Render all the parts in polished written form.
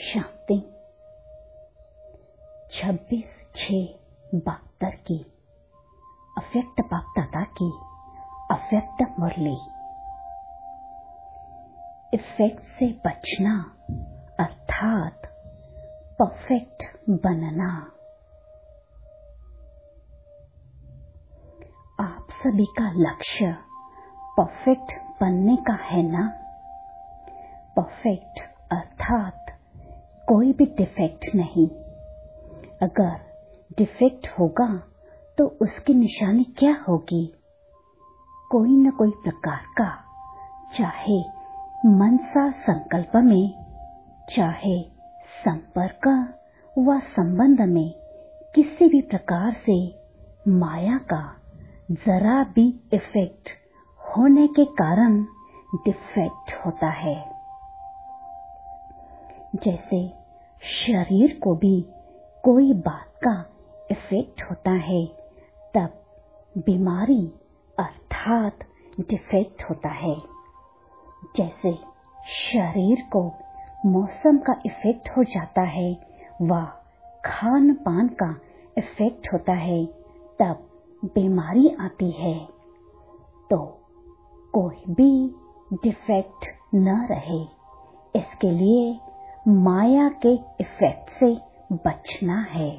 शांति 26/6/72 की अव्यक्त बाप दादा की अव्यक्त मुरली। इफेक्ट से बचना अर्थात परफेक्ट बनना। आप सभी का लक्ष्य परफेक्ट बनने का है ना। परफेक्ट अर्थात कोई भी डिफेक्ट नहीं। अगर डिफेक्ट होगा तो उसकी निशानी क्या होगी? कोई न कोई प्रकार का, चाहे मनसा संकल्प में, चाहे संपर्क व संबंध में, किसी भी प्रकार से माया का जरा भी इफेक्ट होने के कारण डिफेक्ट होता है। जैसे शरीर को भी कोई बात का इफेक्ट होता है, तब बीमारी अर्थात डिफेक्ट होता है। जैसे शरीर को मौसम का इफेक्ट हो जाता है व खान पान का इफेक्ट होता है, तब बीमारी आती है। तो कोई भी डिफेक्ट न रहे, इसके लिए माया के इफेक्ट से बचना है।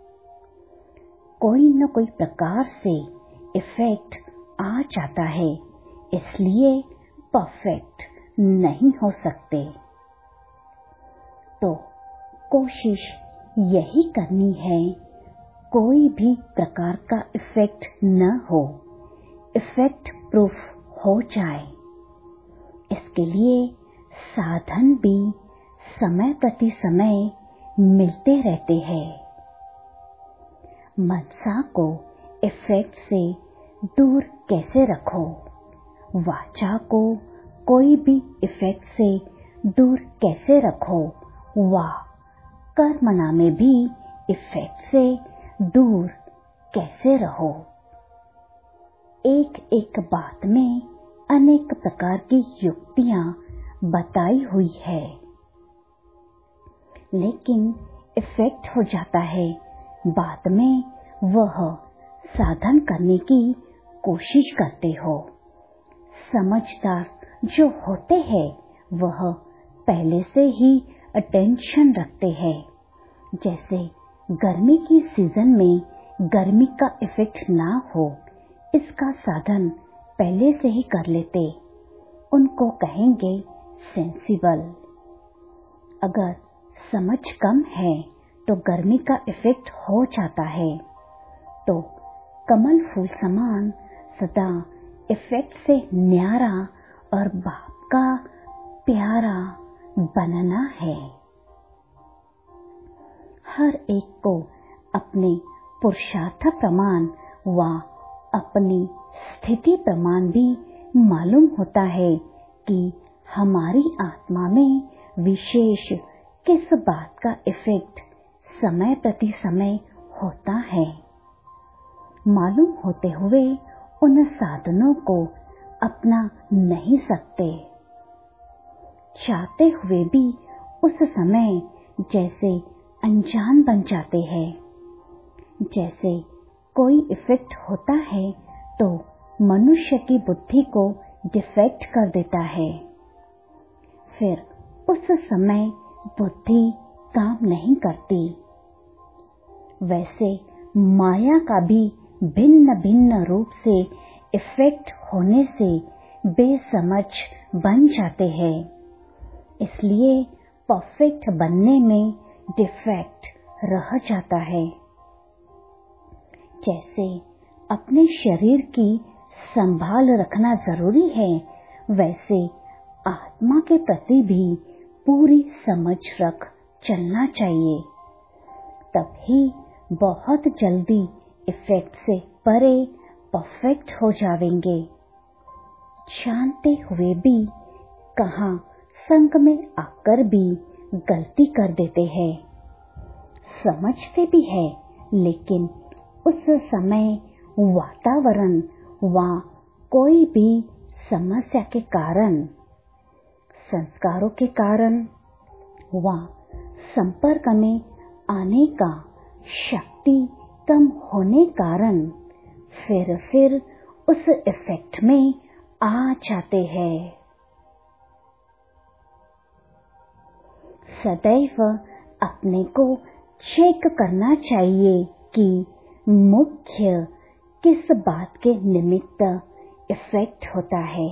कोई न कोई प्रकार से इफेक्ट आ जाता है, इसलिए परफेक्ट नहीं हो सकते। तो कोशिश यही करनी है, कोई भी प्रकार का इफेक्ट न हो, इफेक्ट प्रूफ हो जाए। इसके लिए साधन भी समय प्रति समय मिलते रहते हैं। मनसा को इफेक्ट से दूर कैसे रखो, वाचा को कोई भी इफेक्ट से दूर कैसे रखो, व कर्मणा में भी इफेक्ट से दूर कैसे रहो। एक एक बात में अनेक प्रकार की युक्तियां बताई हुई है, लेकिन इफेक्ट हो जाता है। बाद में वह साधन करने की कोशिश करते हो। समझदार जो होते हैं वह पहले से ही अटेंशन रखते हैं। जैसे गर्मी की सीजन में गर्मी का इफेक्ट ना हो, इसका साधन पहले से ही कर लेते, उनको कहेंगे सेंसिबल। अगर समझ कम है तो गर्मी का इफेक्ट हो जाता है, तो कमल फूल समान सदा इफेक्ट से न्यारा और बाप का प्यारा बनना है। हर एक को अपने पुरुषार्थ प्रमाण व अपनी स्थिति प्रमाण भी मालूम होता है कि हमारी आत्मा में विशेष किस बात का इफेक्ट समय प्रति समय होता है। मालूम होते हुए उन साधनों को अपना नहीं सकते, चाहते हुए भी उस समय जैसे अनजान बन जाते हैं। जैसे कोई इफेक्ट होता है तो मनुष्य की बुद्धि को डिफेक्ट कर देता है, फिर उस समय बुद्धि काम नहीं करती। वैसे माया का भी भिन्न भिन्न रूप से इफेक्ट होने से बेसमझ बन जाते हैं। इसलिए परफेक्ट बनने में डिफेक्ट रह जाता है। जैसे अपने शरीर की संभाल रखना जरूरी है, वैसे आत्मा के प्रति भी पूरी समझ रख चलना चाहिए। तभी बहुत जल्दी इफेक्ट से परे परफेक्ट हो जावेंगे। जानते हुए भी कहाँ संग में आकर भी गलती कर देते हैं। समझते भी है, लेकिन उस समय वातावरण व कोई भी समस्या के कारण, संस्कारों के कारण व संपर्क में आने का शक्ति कम होने कारण फिर उस इफेक्ट में आ जाते हैं। सदैव अपने को चेक करना चाहिए कि मुख्य किस बात के निमित्त इफेक्ट होता है।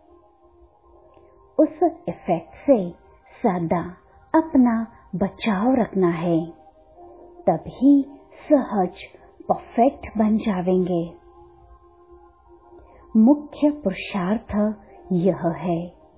उस इफेक्ट से सदा अपना बचाव रखना है, तभी सहज परफेक्ट बन जावेंगे। मुख्य पुरुषार्थ यह है,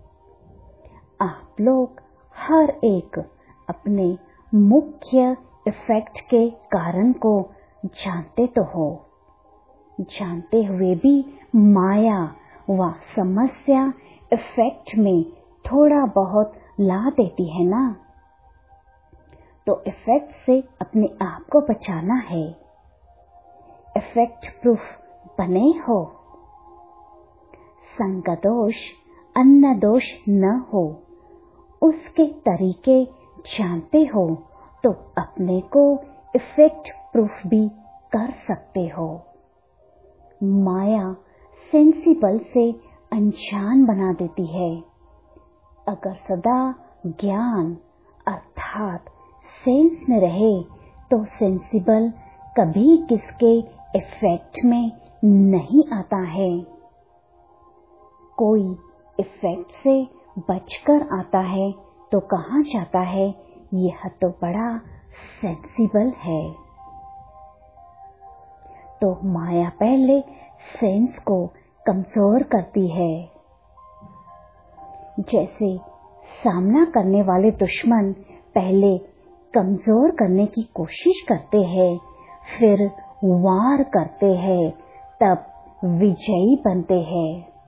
आप लोग हर एक अपने मुख्य इफेक्ट के कारण को जानते तो हो, जानते हुए भी माया व समस्या इफेक्ट में थोड़ा बहुत ला देती है ना, तो इफेक्ट से अपने आप को बचाना है। इफेक्ट प्रूफ बने हो, संग दोष अन्न दोष न हो, उसके तरीके जानते हो तो अपने को इफेक्ट प्रूफ भी कर सकते हो। माया सेंसिबल से अनजान बना देती है। अगर सदा ज्ञान अर्थात सेंस में रहे तो सेंसिबल कभी किसके इफेक्ट में नहीं आता है। कोई इफेक्ट से बचकर आता है तो कहाँ जाता है, यह तो बड़ा सेंसिबल है। तो माया पहले सेंस को कमजोर करती है। जैसे सामना करने वाले दुश्मन पहले कमजोर करने की कोशिश करते हैं, फिर वार करते हैं, तब विजयी बनते हैं।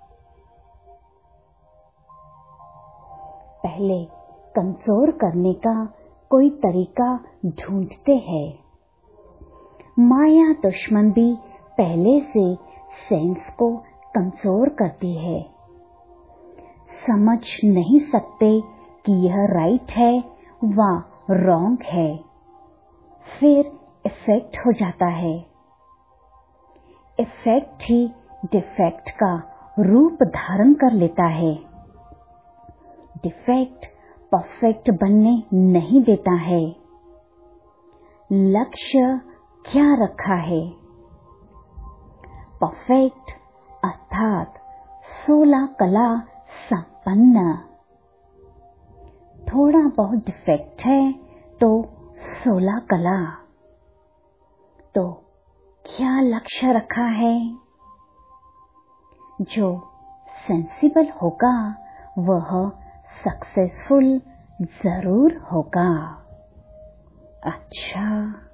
पहले कमजोर करने का कोई तरीका ढूंढते हैं। माया दुश्मन भी पहले से सेंस को कमजोर करती है। समझ नहीं सकते कि यह राइट है व रॉन्ग है, फिर इफेक्ट हो जाता है। इफेक्ट ही डिफेक्ट का रूप धारण कर लेता है। डिफेक्ट परफेक्ट बनने नहीं देता है। लक्ष्य क्या रखा है? परफेक्ट अर्थात 16 कला संपन्न। थोड़ा बहुत डिफेक्ट है तो 16 कला। तो क्या लक्ष्य रखा है? जो सेंसिबल होगा वह सक्सेसफुल जरूर होगा। अच्छा,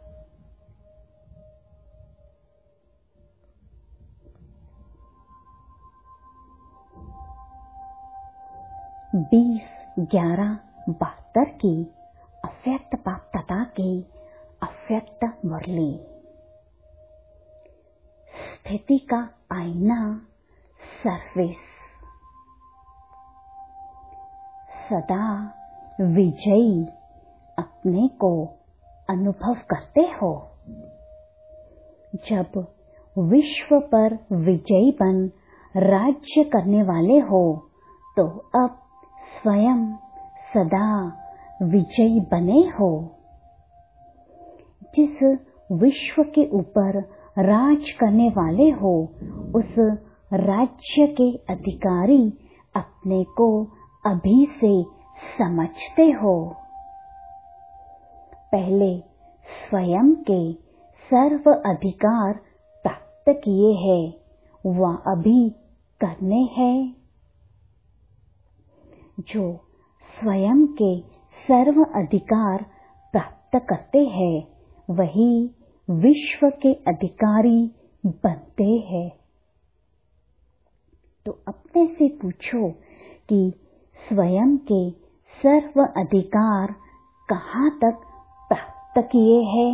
बीस 11/72 की अव्यक्त बापदादा की अव्यक्त मुरली। स्थिति का आईना सर्विस। सदा विजयी अपने को अनुभव करते हो। जब विश्व पर विजयी बन राज्य करने वाले हो तो अब स्वयं सदा विजयी बने हो। जिस विश्व के ऊपर राज करने वाले हो उस राज्य के अधिकारी अपने को अभी से समझते हो। पहले स्वयं के सर्व अधिकार प्राप्त किए हैं व अभी करने हैं। जो स्वयं के सर्व अधिकार प्राप्त करते हैं वही विश्व के अधिकारी बनते हैं। तो अपने से पूछो कि स्वयं के सर्व अधिकार कहाँ तक प्राप्त किए हैं?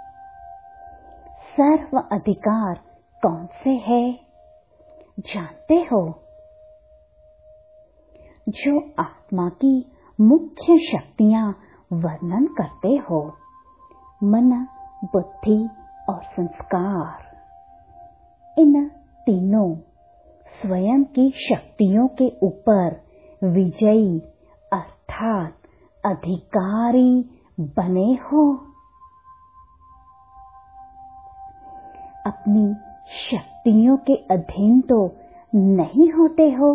सर्व अधिकार कौन से है जानते हो? जो आत्मा की मुख्य शक्तियां वर्णन करते हो। मन, बुद्धि और संस्कार, इन तीनों स्वयं की शक्तियों के ऊपर विजयी अर्थात अधिकारी बने हो। अपनी शक्तियों के अधीन तो नहीं होते हो।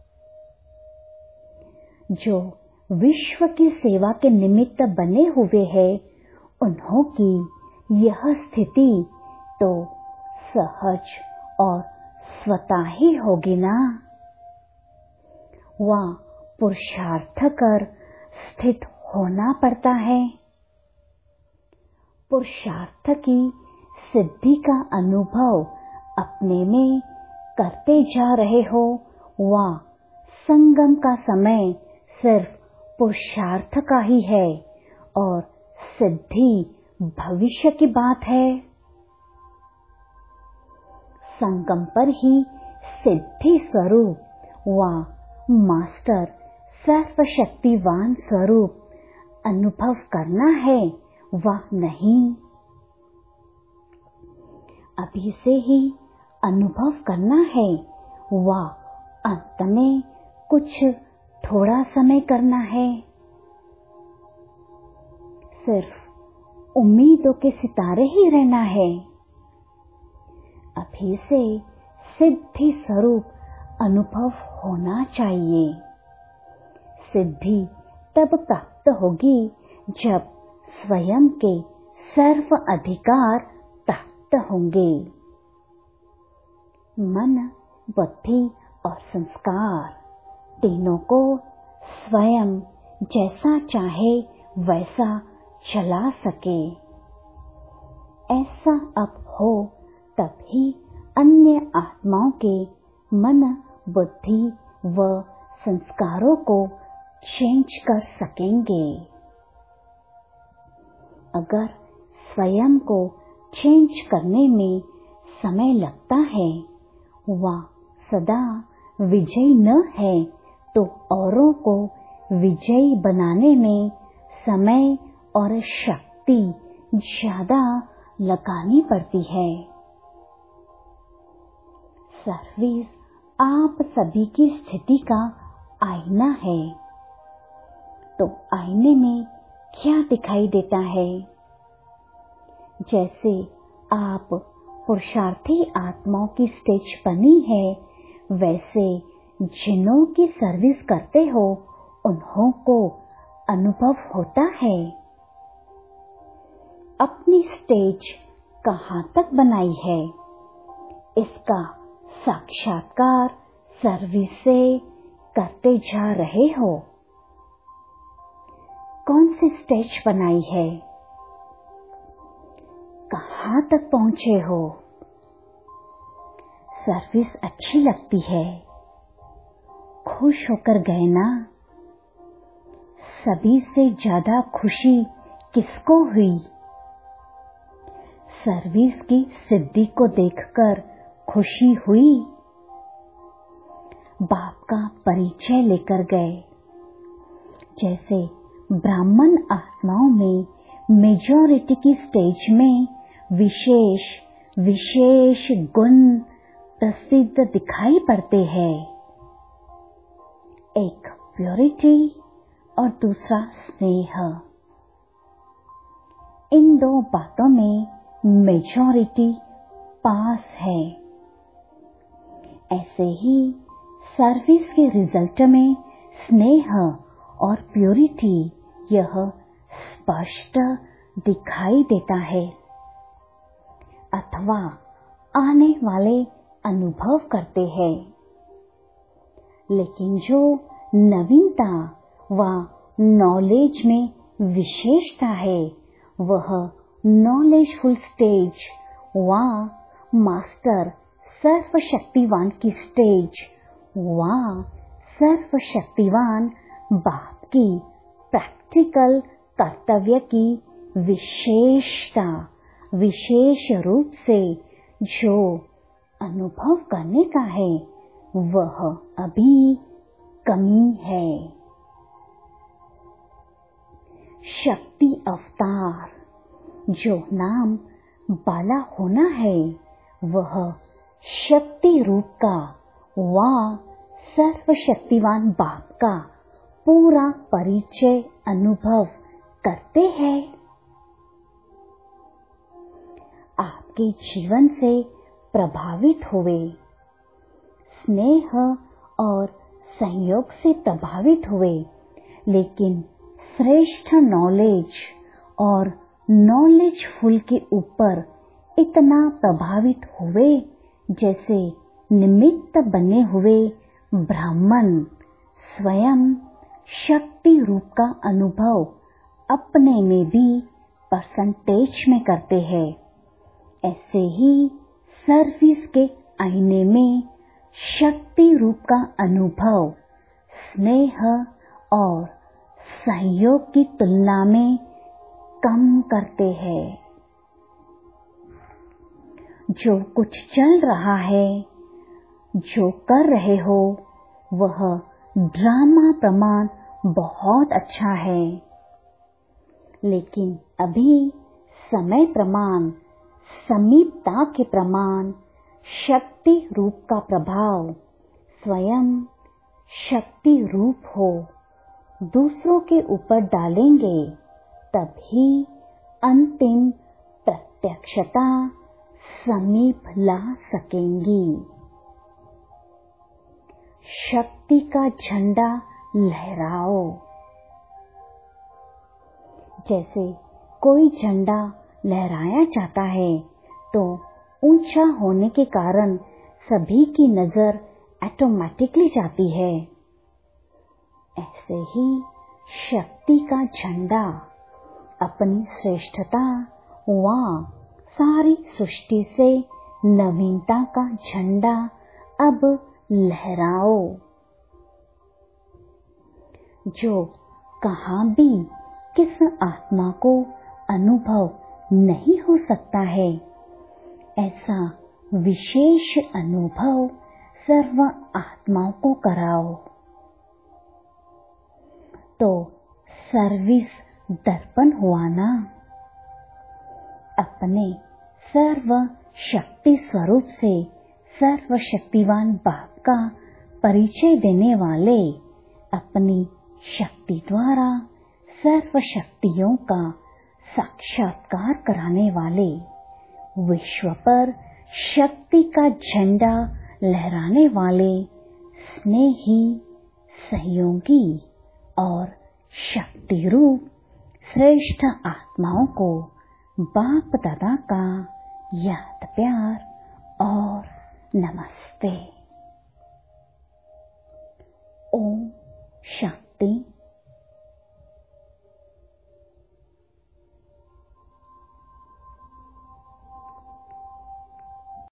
जो विश्व की सेवा के निमित्त बने हुए हैं, उन्हों की यह स्थिति तो सहज और स्वतः ही होगी ना। वहाँ पुरुषार्थ कर स्थित होना पड़ता है। पुरुषार्थ की सिद्धि का अनुभव अपने में करते जा रहे हो। वहाँ संगम का समय सिर्फ पुरुषार्थ का ही है और सिद्धि भविष्य की बात है। संगम पर ही सिद्धि स्वरूप व मास्टर सर्वशक्तिवान स्वरूप अनुभव करना है, वह नहीं। अभी से ही अनुभव करना है, वह अंत में कुछ थोड़ा समय करना है। सिर्फ उम्मीदों के सितारे ही रहना है। अभी से सिद्धि स्वरूप अनुभव होना चाहिए। सिद्धि तब प्राप्त होगी जब स्वयं के सर्व अधिकार प्राप्त होंगे। मन, बुद्धि और संस्कार तीनों को स्वयं जैसा चाहे वैसा चला सके, ऐसा अब हो तब ही अन्य आत्माओं के मन, बुद्धि व संस्कारों को चेंज कर सकेंगे। अगर स्वयं को चेंज करने में समय लगता है, वह सदा विजयी न है, तो औरों को विजयी बनाने में समय और शक्ति ज्यादा लगानी पड़ती है। सर्विस आप सभी की स्थिति का आईना है। तो आईने में क्या दिखाई देता है? जैसे आप पुरुषार्थी आत्माओं की स्टेज बनी है, वैसे जिन्हों की सर्विस करते हो उन्हों को अनुभव होता है। अपनी स्टेज कहाँ तक बनाई है, इसका साक्षात्कार सर्विस से करते जा रहे हो। कौन सी स्टेज बनाई है, कहाँ तक पहुँचे हो? सर्विस अच्छी लगती है, खुश होकर गए ना? सभी से ज्यादा खुशी किसको हुई? सर्विस की सिद्धि को देखकर खुशी हुई। बाप का परिचय लेकर गए। जैसे ब्राह्मण आत्माओं में मेजॉरिटी की स्टेज में विशेष विशेष गुण प्रसिद्ध दिखाई पड़ते हैं। एक प्योरिटी और दूसरा स्नेह। इन दो बातों में मेजॉरिटी पास है। ऐसे ही सर्विस के रिजल्ट में स्नेह और प्योरिटी यह स्पष्ट दिखाई देता है, अथवा आने वाले अनुभव करते हैं। लेकिन जो नवीनता व नॉलेज में विशेषता है, वह नॉलेजफुल स्टेज व मास्टर सर्वशक्तिवान की स्टेज व सर्वशक्तिवान बाप की प्रैक्टिकल कर्तव्य की विशेषता विशेष रूप से जो अनुभव करने का है, वह अभी कमी है। शक्ति अवतार। जो नाम बाला होना है वह शक्ति रूप का व सर्वशक्तिवान बाप का पूरा परिचय अनुभव करते हैं। आपके जीवन से प्रभावित हुए, स्नेह और सहयोग से प्रभावित हुए, लेकिन श्रेष्ठ नॉलेज और नॉलेजफुल के ऊपर इतना प्रभावित हुए जैसे निमित्त बने हुए ब्राह्मण स्वयं शक्ति रूप का अनुभव अपने में भी परसेंटेज में करते हैं। ऐसे ही सर्विस के आईने में शक्ति रूप का अनुभव स्नेह और सहयोग की तुलना में कम करते हैं। जो कुछ चल रहा है, जो कर रहे हो, वह ड्रामा प्रमाण बहुत अच्छा है, लेकिन अभी समय प्रमाण, समीपता के प्रमाण, शक्ति रूप का प्रभाव स्वयं शक्ति रूप हो दूसरों के ऊपर डालेंगे, तभी अंतिम प्रत्यक्षता समीप ला सकेंगी। शक्ति का झंडा लहराओ। जैसे कोई झंडा लहराया जाता है तो ऊंचा होने के कारण सभी की नजर ऑटोमेटिकली जाती है। ऐसे ही शक्ति का झंडा अपनी श्रेष्ठता व सारी सृष्टि से नवीनता का झंडा अब लहराओ। जो कहाँ भी किस आत्मा को अनुभव नहीं हो सकता है, ऐसा विशेष अनुभव सर्व आत्माओं को कराओ। तो सर्विस दर्पण हुआ ना। अपने सर्व शक्ति स्वरूप से सर्वशक्तिवान बाप का परिचय देने वाले, अपनी शक्ति द्वारा सर्व शक्तियों का साक्षात्कार कराने वाले, विश्व पर शक्ति का झंडा लहराने वाले स्नेही, सहयोगी और शक्ति रूप श्रेष्ठ आत्माओं को बाप दादा का याद प्यार और नमस्ते। ओम शांति।